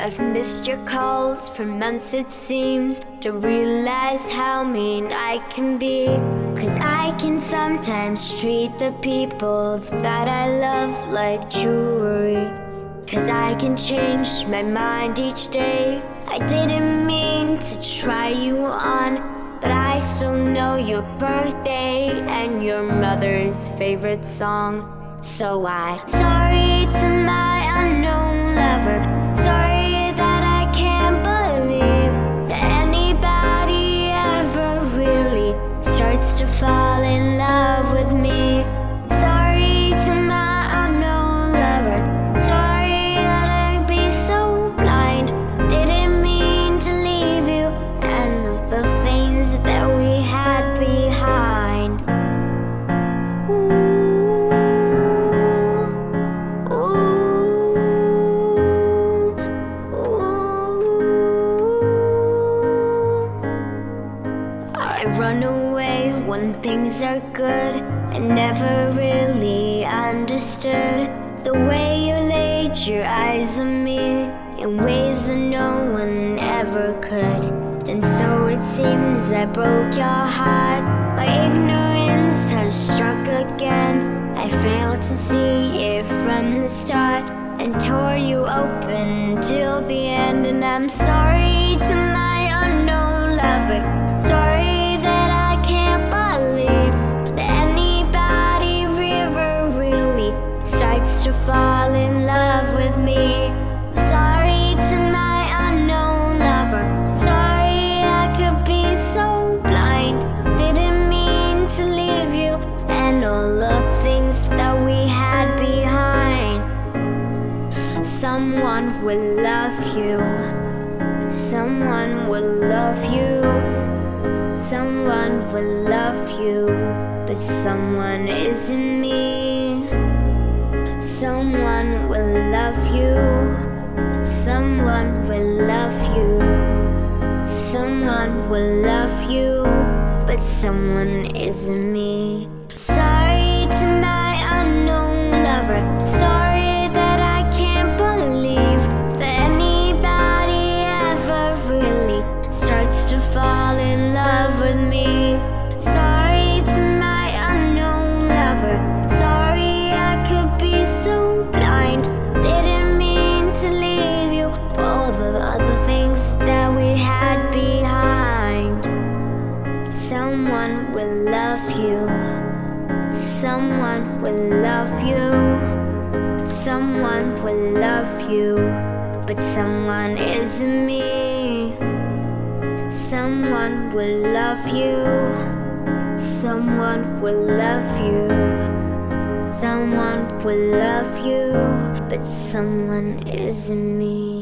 I've missed your calls for months it seems. Don't realize how mean I can be. 'Cause I can sometimes treat the people that I love like jewelry. 'Cause I can change my mind each day. I didn't mean to try you on, but I still know your birthday and your mother's favorite song. So sorry to my unknown lover. Sorry that I can't believe that anybody ever really starts to fall in love with me. Sorry to my unknown lover. Sorry that I'd be so blind. Didn't mean to leave you and the things that we had behind. I run away when things are good. I never really understood the way you laid your eyes on me in ways that no one ever could. And so it seems I broke your heart. My ignorance has struck again. I failed to see it from the start and tore you open till the end. And I'm sorry to my unknown lover. Sorry that I can't believe that anybody ever really starts to fall in love with me. Sorry to my unknown lover. Sorry I could be so blind. Didn't mean to leave you and all the things that we had behind. Someone will love you. Someone will love you. Someone will love you, but someone isn't me. Someone will love you. Someone will love you. Someone will love you, but someone isn't me. Sorry to my unknown lover. Sorry that I can't believe that anybody ever really starts to fall in love with me. Sorry to my unknown lover. Sorry I could be so blind. Didn't mean to leave you all the other things that we had behind. Someone will love you. Someone will love you. Someone will love you, but someone isn't me. Someone will love you. Someone will love you. Someone will love you, but someone isn't me.